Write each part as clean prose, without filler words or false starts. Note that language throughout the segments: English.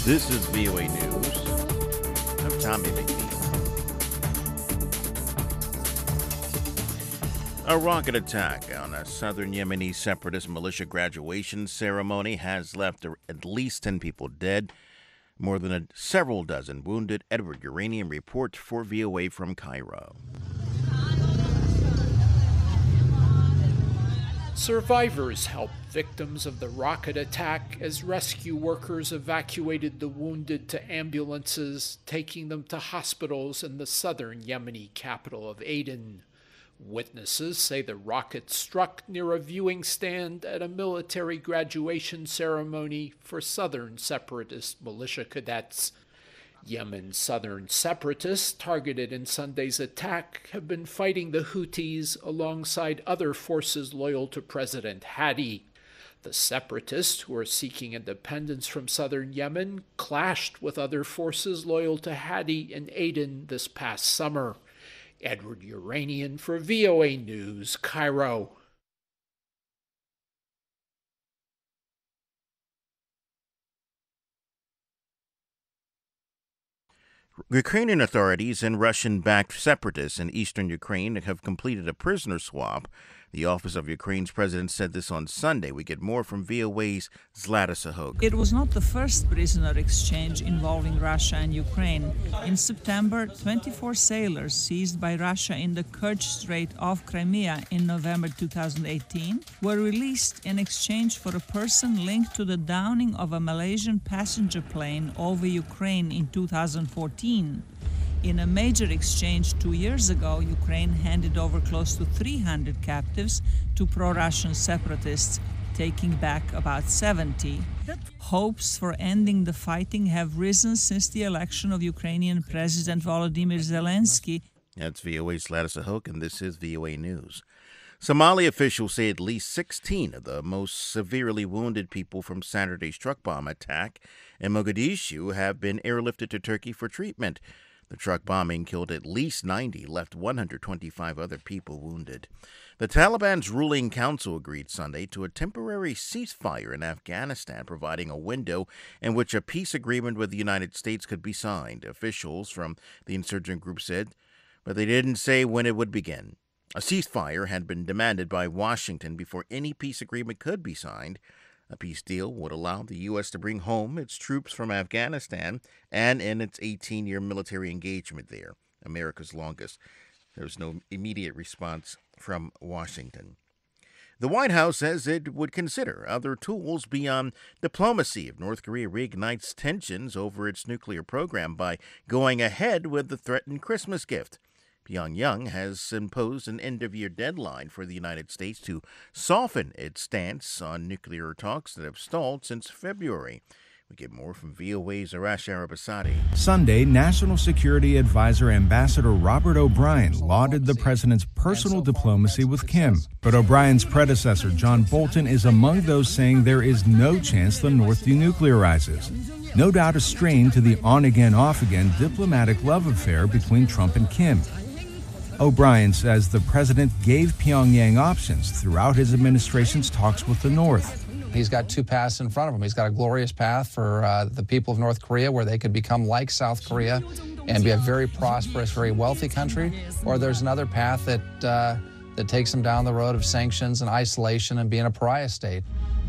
This is VOA News. I'm Tommy McNeil. A rocket attack on a southern Yemeni separatist militia graduation ceremony has left at least 10 people dead, more than several dozen wounded. Edward Uranian reports for VOA from Cairo. Survivors helped victims of the rocket attack as rescue workers evacuated the wounded to ambulances, taking them to hospitals in the southern Yemeni capital of Aden. Witnesses say the rocket struck near a viewing stand at a military graduation ceremony for southern separatist militia cadets. Yemen's southern separatists targeted in Sunday's attack have been fighting the Houthis alongside other forces loyal to President Hadi. The separatists, who are seeking independence from southern Yemen, clashed with other forces loyal to Hadi in Aden this past summer. Edward Uranian for VOA News, Cairo. Ukrainian authorities and Russian-backed separatists in eastern Ukraine have completed a prisoner swap. The office of Ukraine's president said this on Sunday. We get more from VOA's Zlata Sahok. It was not the first prisoner exchange involving Russia and Ukraine. In September, 24 sailors seized by Russia in the Kerch Strait off Crimea in November 2018 were released in exchange for a person linked to the downing of a Malaysian passenger plane over Ukraine in 2014. In a major exchange 2 years ago, Ukraine handed over close to 300 captives to pro-Russian separatists, taking back about 70. Hopes for ending the fighting have risen since the election of Ukrainian President Volodymyr Zelensky. That's VOA's Zlata Sahok, and this is VOA News. Somali officials say at least 16 of the most severely wounded people from Saturday's truck bomb attack in Mogadishu have been airlifted to Turkey for treatment. The truck bombing killed at least 90, left 125 other people wounded. The Taliban's ruling council agreed Sunday to a temporary ceasefire in Afghanistan, providing a window in which a peace agreement with the United States could be signed. Officials from the insurgent group said, but they didn't say when it would begin. A ceasefire had been demanded by Washington before any peace agreement could be signed. A peace deal would allow the U.S. to bring home its troops from Afghanistan and end its 18-year military engagement there, America's longest. There was no immediate response from Washington. The White House says it would consider other tools beyond diplomacy if North Korea reignites tensions over its nuclear program by going ahead with the threatened Christmas gift. Pyongyang has imposed an end-of-year deadline for the United States to soften its stance on nuclear talks that have stalled since February. We get more from VOA's Arash Arabasadi. Sunday, National Security Advisor Ambassador Robert O'Brien lauded the president's personal diplomacy with Kim. But O'Brien's predecessor, John Bolton, is among those saying there is no chance the North denuclearizes. No doubt a strain to the on-again, off-again diplomatic love affair between Trump and Kim. O'Brien says the president gave Pyongyang options throughout his administration's talks with the North. He's got two paths in front of him. He's got a glorious path for the people of North Korea, where they could become like South Korea and be a very prosperous, very wealthy country. Or there's another path that takes them down the road of sanctions and isolation and being a pariah state.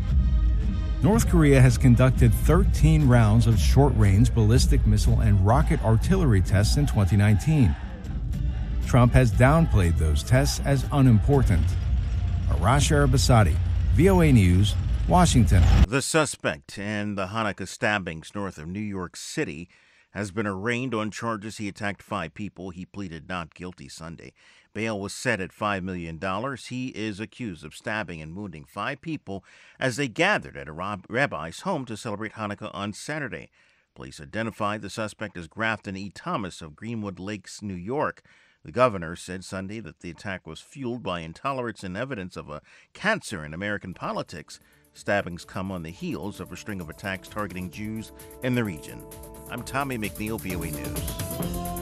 North Korea has conducted 13 rounds of short-range ballistic missile and rocket artillery tests in 2019. Trump has downplayed those tests as unimportant. Arash Arabasadi, VOA News, Washington. The suspect in the Hanukkah stabbings north of New York City has been arraigned on charges he attacked 5 people. He pleaded not guilty Sunday. Bail was set at $5 million. He is accused of stabbing and wounding 5 people as they gathered at a rabbi's home to celebrate Hanukkah on Saturday. Police identified the suspect as Grafton E. Thomas of Greenwood Lakes, New York. The governor said Sunday that the attack was fueled by intolerance and evidence of a cancer in American politics. Stabbings come on the heels of a string of attacks targeting Jews in the region. I'm Tommy McNeil, VOA News.